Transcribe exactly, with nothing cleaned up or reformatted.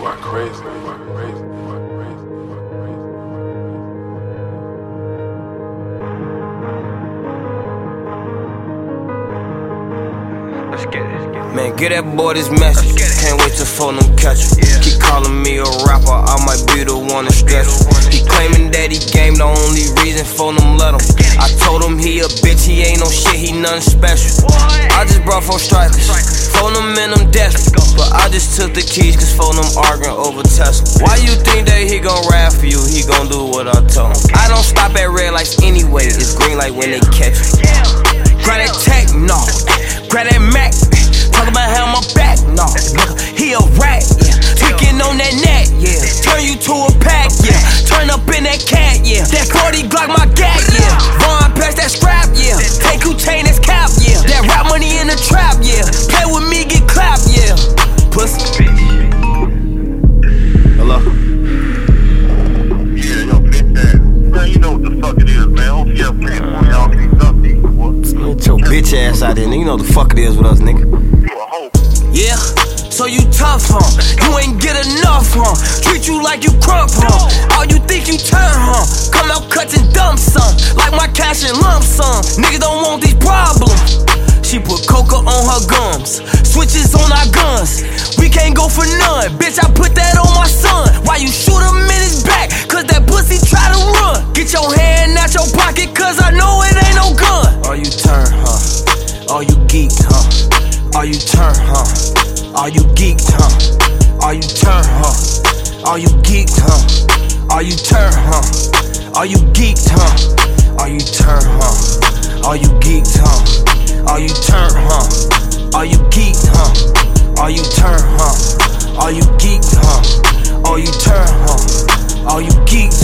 boy crazy, boy crazy, boy crazy, boy crazy. Let's get it. Man, get that boy this message. Can't wait to phone him catch him. Yeah. Keep calling me a rapper, I might be the one to stretch him. He claiming that he game, the only reason phone him let him. I told him he a bitch, he ain't no shit, he nothing special. I just brought four strikers, phone him in them desperate. But I just took the keys, cause phone him arguing over Tesla. Why you think that he gon' rap for you? He gon' do what I told him. I don't stop at red lights anyway, it's green light when they catch me. Grab that tech, no. Grab that Mac, talk about how my back, no. Nigga, he a rat, yeah. Tweaking on that net, yeah. Turn you to a pack, yeah. Turn up in that cat, yeah. That forty Glock my gat, yeah. Vaughn pass that scrap, yeah. Take who chain his cap, yeah. That rap money in the trap, yeah. Play with me, get clapped, yeah. Pussy. Hello? Yeah, yo, bitch ass. Man, you know what the fuck it is, man. O T F three and four, y'all can't stop these, boy. Get your bitch ass out there, nigga. You know what the fuck it is with us, nigga. You a hoe. Yeah, so you tough, huh? You ain't get enough, huh? Treat you like you crump, huh? All you think you turn, huh? Come out cuts and dump some, like my cash and lump sum. Niggas don't want these problems. She put coca on her gums, switches on our guns. We can't go for none, bitch, I put that on my son. Why you shoot him in his back? Cause that pussy try to run. Get your hand out your pocket, cause I know it ain't no gun. Are you turn, huh? Are you geeked, huh? Are you turn, huh? Are you geeked, huh? Are you turn, huh? Are you geeked, huh? Are you turn, huh? Are you geeked, huh? Are you turn, huh? Are you geeked, huh? Are you turn, huh? Are you geeked, huh? Are you turn, huh? Are you geeked, huh? Are you turn, huh? Are you geeked,